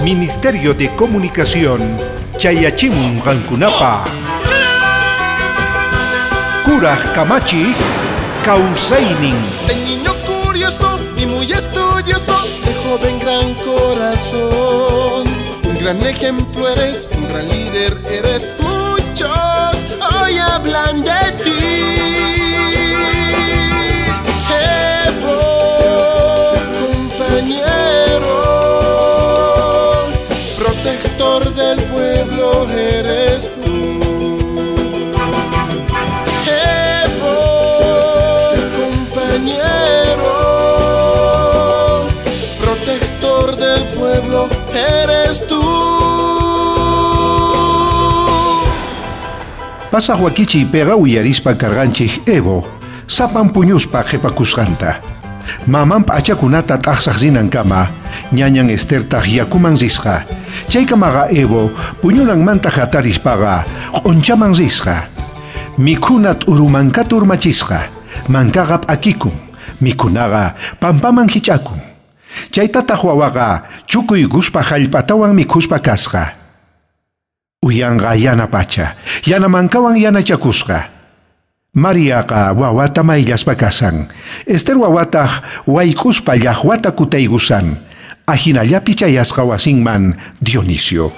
Ministerio de Comunicación Chayachimun Rankunapa Kuraj Kamachi Kausainin. De niño curioso y muy estudioso, de joven gran corazón. Un gran ejemplo eres, un gran líder eres. Muchos hoy hablan de ti. Evo, compañero, protector del pueblo eres tú. Protector del pueblo eres tú. Pasa Huakichi pega uyarispa karganchik Evo, sapan puñuspa jepakusqanta. Mamampa achakunata t'aqsaqsinan kama, ñañan Esther yakuman zisqa. Chaykamaga Evo, puñunanmanta hatarispaga, q'unchaman zisqa. Mikunat urumankata urmachisqa, mankagap akikun, mikunaga pampaman hich'akun. Chaytataq wawaqa chukuykuspa hallp'atawan mikhuspa kasqa. Uyanqa yana pacha, yana mankawan yanachakusqa. Mariaqa wawata mayllaspa kasan. Esther wawataq waykuspa llaqwata kutaygusan. Ahinallapi chayasqa wasinman Dionisio.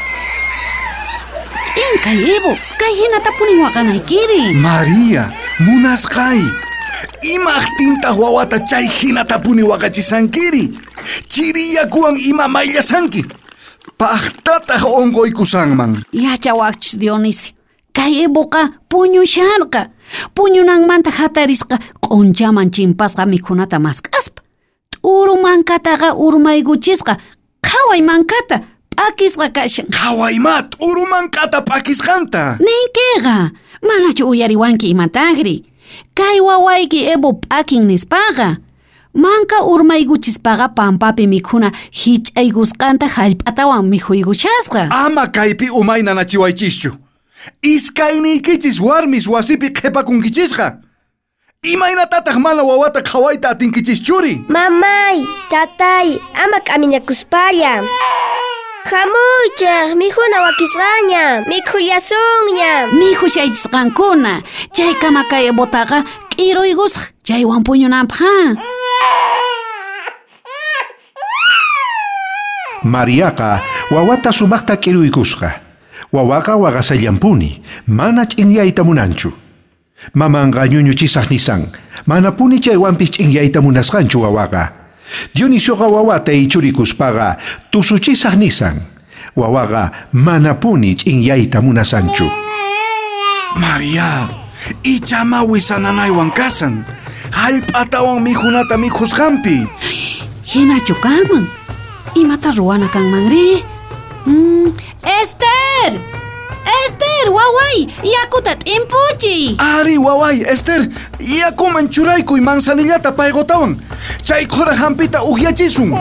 Kay Evo, kay hinata puniwaqanaykiri. María, munasqay. Imaqtintaq wawata chay hinata puniwaqachisankiri. Chiriyakuwan ima mayllasanki. Paqtataq onqoykusanman. Yachawaqchis Dionisio. Kay Evoqa puñusharqa. Puñunanmanta hatarisqa q'unchaman chimpasqa mikhunata masqaspa. T'urumankataqa urmaykuchisqa qhawaymankata p'akisqa kashan. Qhawaymat urumankata p'akisqanta. Ninkiqa manachu uyariwanki imataqri. Kay wawayki Evo p'akin nispaqa. Manka urmaykuchispaqa pampapi mikhuna hich'aykusqanta hallp'atawan mikhuykuchasqa. Ama kaypi umaynanachiwaychischu. Iskayniykichisq warmis wasipi qhipakunkichisqa. Imaynatataq mana wawata qhawayta atinkichischuri. Mamay, tatay, ama k'aminakuspalla. Hamuychaq, mikhuna wakisqaña, mikhuyasunña. Mikhushaychisqankuna, chay kamakay Evotaqa k'iruykusqa chaywan puñunanpaq. Mariaqa wawata sumaqta k'iruykusqa. Wawaqa waqasallampuni, mana ch'inyaita munanchu. Mamanqa ñuñuchisaq nisan, mana puni chaywanpis ch'inyaita munasqanchu wawaqa. Dionisioqa wawata ichurikuspaqa tusuchisaq nisan. Wawaqa mana puni ch'inyaita munasanchu. María, ichama wisananaywan kasan. Hallp'atawan mikhunata mikhusqanpi. Hinachu kanman? Imata ruwana kanmanri? Esther! Esther, waway! Yakuta t'impuchi! Ari, waway, Esther, yakuman churaykuy manzanillata payqotawan. Chaykura hampita uqyachisun.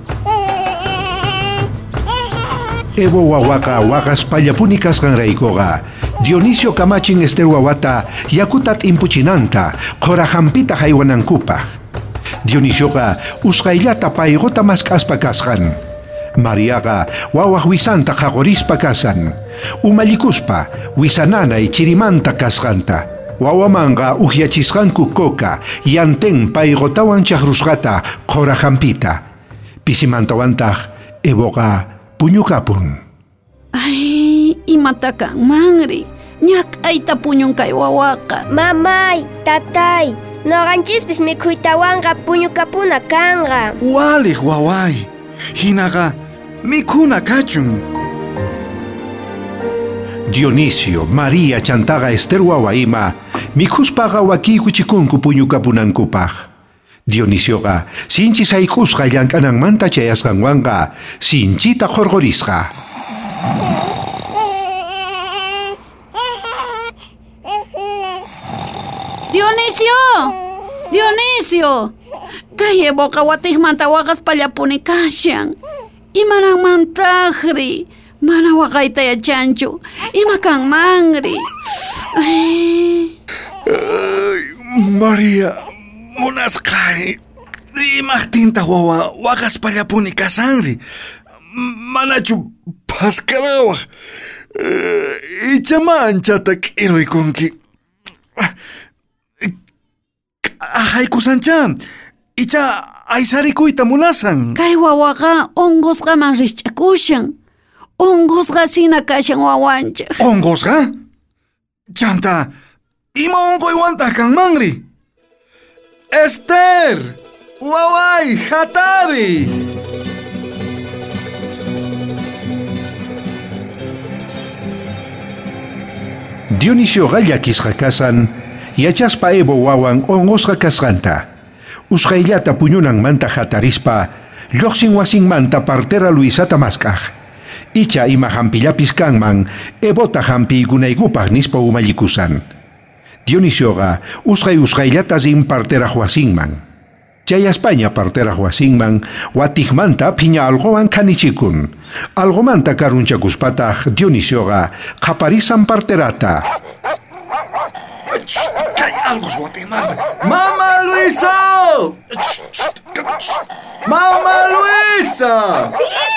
Evo wawaqa waqaspallapuni kasqanraykuqa. Dionisio kamachin Esther wawata yakuta t'impuchinanta qora hampita haywanankupaq. Dionisioqa usqayllata payqota mask'aspa kasqan. Mariaqa wawaq wisanta qhaqurispa kasan. Umallikuspa wisananay chirimanta kasqanta. Wawamanqa uqyachisqanku koka yanten payqotawan chakrusqata qora hampita. Pisimantawantaq Evoqa puñukapun. Ay, imata kanmanri. Ñak'ayta puñun kay wawaqa. Mamay, tatay, noqanchispis mikhuytawanqa puñukapuna kanqa. Waliq waway, hinaqa mikhuna kachun. Dionisio, María chantaqa Esther wawaima mikhuspaqa wakiykuchikunku puñukapunankupaq. Dionisioqa sinchi saykusqa llank'ananmanta chayasqanwanqa sinchita qorqorisqa. Dionisio! Dionisio! Kay Evoqa watiqmanta waqaspallapuni kashan. Imananmantaqri. Mana waqayta yachanchu. Ima kanmanri. Ay, María, munasqay. Imaqtinta wawa waqaspallapuni kasanri. Manachu pascalawaq. Icha manchata k'iruykunki. Haykusancha, icha aysarikuyta munasan. Kay wawaqa unqusqaman risch'akushan. Unqusqa sina kashan wawanchaq. Unqusqa? Chanta, ima unquywantaq kanmanri. Esther! Waway, hatari! Dionisio llakisqa kasan, yachaspa Evo wawan unqusqa kasqanta. Usqayllata puñunanmanta hatarispa, lluqsin wasinmanta partera Luisata maskaq. Icha ima hampillapis kanman, Evota hampiykunaykupaq nispa umalikusan. Dionisioqa usqayllata sin parteraq wasinman. Chay España parteraq wasinman, watikmanta piña algowan kanichikun. Algomanta karunchakuspataq Dionisioqa qaparisan parterata. Kay algos watikmanta. Mama Luisa! Mama Luisa!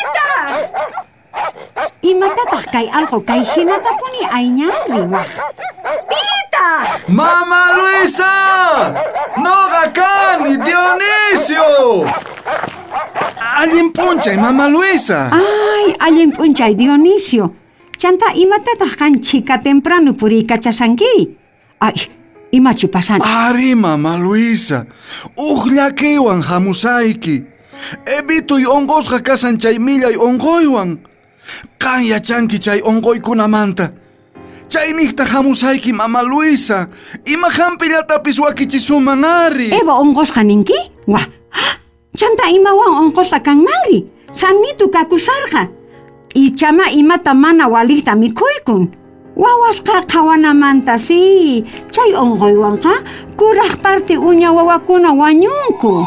Imatataq kay algo kay hinatapuni ayñanri waq. ¡Pijita! ¡Mama Luisa! ¡Noqa kani Dionisio! Allin p'unchay, Mama Luisa. Ay, allin p'unchay Dionisio. Chanta imatataq kan chica temprano puriykachashankiri. Ay, imachu pasani. Ari, Mama Luisa. Llakiwan hamusayki. Evituy unqusqa kasan chay millay unquywan. Kan yachanki chay unquykunamanta. Chayniyta hamusayki, Mama Luisa. Ima hampillatapis wakichisumman ari. Evo unqusqa ninki? Wah, chanta imawan unqusqa kanmanri. Sannitu kakusarqa. Ichama imata mana walita mikuykun. Wawasqa qhawanamanta si. Chay unquywanqa kuraq parti uña wawakuna wañunku.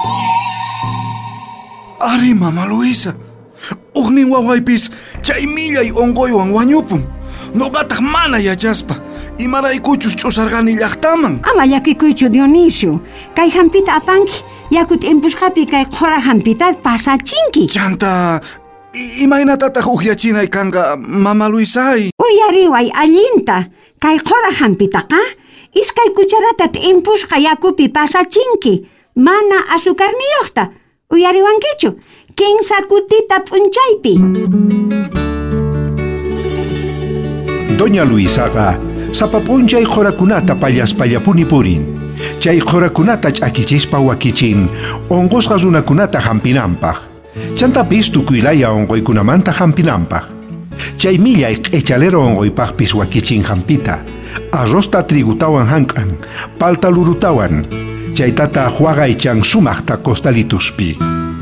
Ari, Mama Luisa. Ugnin wawaypis chay millay unquywan wañupun. Noqataq mana yachaspa. Imaraykuchus ch'usarqani llaqtaman. Ama llakikuychu Dionisio. Kay hampita apanki. Yakut impusqapi kay qhora hampita pasachinki. Chanta, imaynatataq uqyachinay kanqa, Mama Luisay. Uyariway allinta. Kay qhora hampitaqa iskay kucharatat impusqa yakupi pasachinki. Mana azucarniyuqta. Uyariwankichu. Kinsa kutita p'unchaypi. Doña Luisaqa sapapunchay qorakunata pallaspallapuni purin. Chay qorakunata ch'akichispa wakichin unqusqa runakunata hampinanpaq. Chantapis tukuylaya unquykunamanta hampinanpaq. Chay millay q'echalera unquypaqpis wakichin hampita. Arrosta trigutawan hank'an, palta lurutawan. Chaytata huaqaychan sumaqta costalituspi.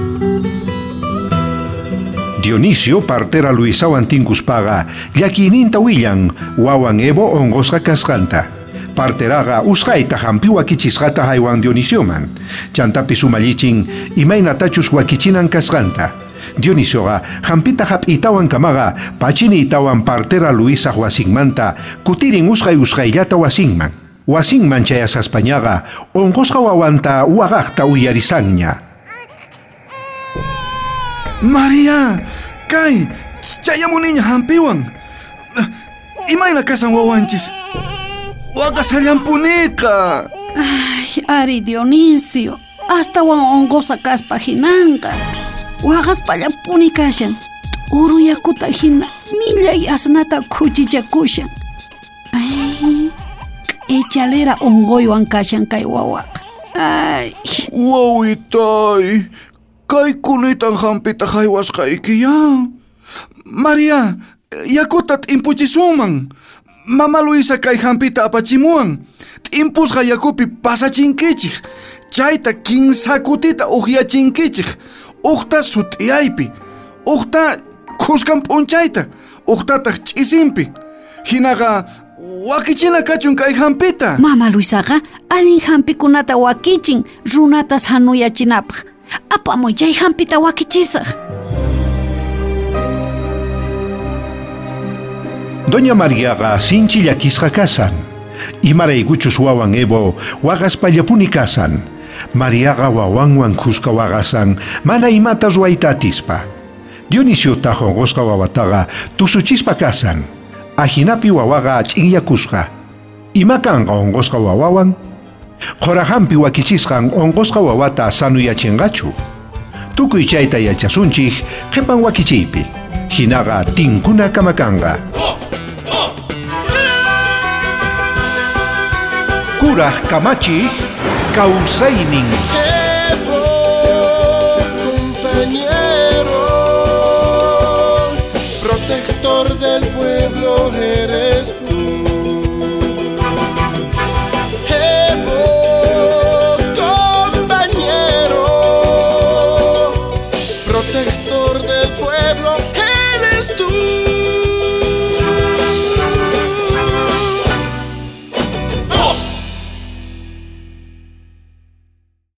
Dionisio partera Luisawan tinkuspaqa llakininta willan wawan Evo unqusqa kasqanta. Parteraqa usqayta hampi wakichisqata haywan Dionisioman. Chantapis umallichin imaynatachus wakichinan kasqanta. Dionisioqa hampita hap'itawan kamaqa pachinitawan partera Luisa wasinmanta kutirin usqayllata wasinman. Wasinman chayasaspañaqa unqusqa wawanta waqaqta uyarisanña. María, kay, chayamuniña hampiwan. Imayna kasan wawanchis. Waqasallanpunika. Ay, ari Dionisio. Astawan unqusa kaspa hinanqa. Waqaspallapuni kashan. Uruyakuta hina millay asnata kuchichakushan. Ay, echalera unquywan kashan kay wawaqa. Ay. Wawitay, kay kunitan hampita haywasqaykiya. María, yakutat impuchisuman. Mama Luisa kay hampita apachimuwan. Impusqa yakupi pasachinkichik. Chayta kinsa kutita uqyachinkichik. Uqta sut'iyaypi. Uqta kuskan p'unchayta. Uqtataq ch'isinpi. Hinaqa wakichina kachun kay hampita. Mama Luisaqa allin hampikunata wakichin runatas hanuyachinapaq. Apamuy chay hampita wakichisaq. Doña Mariaqa sinchi llakisqa kasan. Imaraykuchus wawan Evo waqaspallapuni kasan. Mariaqa wawanwan kuska waqasan mana imata ruwayta atispa. Dionisio honqosqa wawataqa tusuchispa kasan. Ajinapi wawaqa ch'inyakusqa. Ima kanqa honqosqa wawawan? Qorahampi wakichisqan honqosqa wawata sanuyachinqachu. Tukuy chayta yachasunchik qhipan wakichiypi. Hinaqa tinkuna kamakanqa. Kuraq kamachiq kawsaynin.